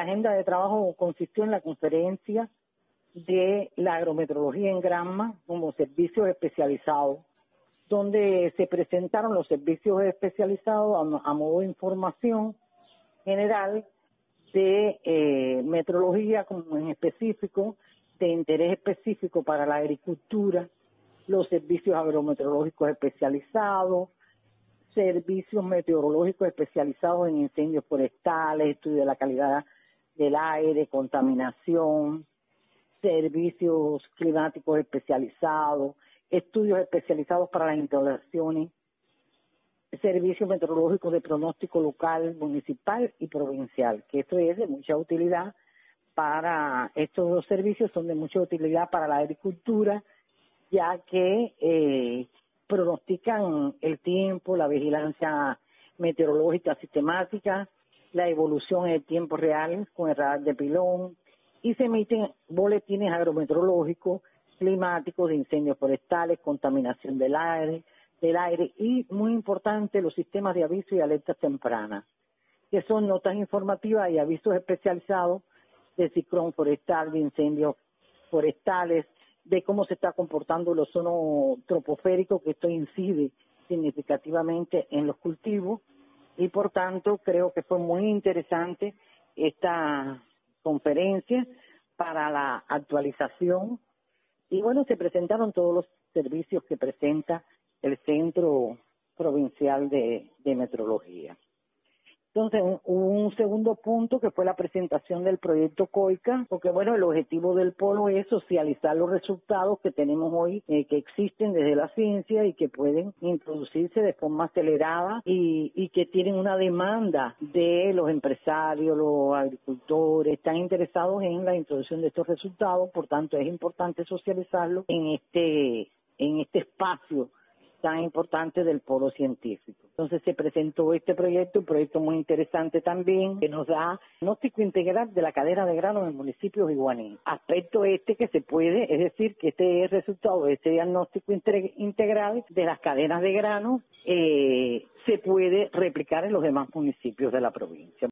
agenda de trabajo consistió en la conferencia de la agrometrología en Granma como servicios especializados, donde se presentaron los servicios especializados a modo de información general de metrología, como en específico, de interés específico para la agricultura, los servicios agrometeorológicos especializados, servicios meteorológicos especializados en incendios forestales, estudio de la calidad del aire, contaminación, servicios climáticos especializados, estudios especializados para las instalaciones, servicios meteorológicos de pronóstico local, municipal y provincial, que esto es de mucha utilidad para, estos dos servicios son de mucha utilidad para la agricultura, ya que pronostican el tiempo, la vigilancia meteorológica sistemática, la evolución en el tiempo real con el radar de pilón, y se emiten boletines agrometeorológicos, climáticos, de incendios forestales, contaminación del aire y, muy importante, los sistemas de aviso y alertas tempranas, que son notas informativas y avisos especializados de ciclón forestal, de incendios forestales, de cómo se está comportando el ozono troposférico, que esto incide significativamente en los cultivos, y por tanto creo que fue muy interesante esta conferencia para la actualización, y bueno, se presentaron todos los servicios que presenta el Centro Provincial de Metrología. Entonces, un segundo punto que fue la presentación del proyecto COICA, porque bueno, el objetivo del polo es socializar los resultados que tenemos hoy, que existen desde la ciencia y que pueden introducirse de forma acelerada y que tienen una demanda de los empresarios, los agricultores, están interesados en la introducción de estos resultados, por tanto es importante socializarlo en este espacio tan importante del polo científico. Entonces se presentó este proyecto, un proyecto muy interesante también, que nos da diagnóstico integral de la cadena de grano en el municipio de Iguaní. Aspecto que se puede, es decir, que este es el resultado de este diagnóstico integral de las cadenas de grano, se puede replicar en los demás municipios de la provincia.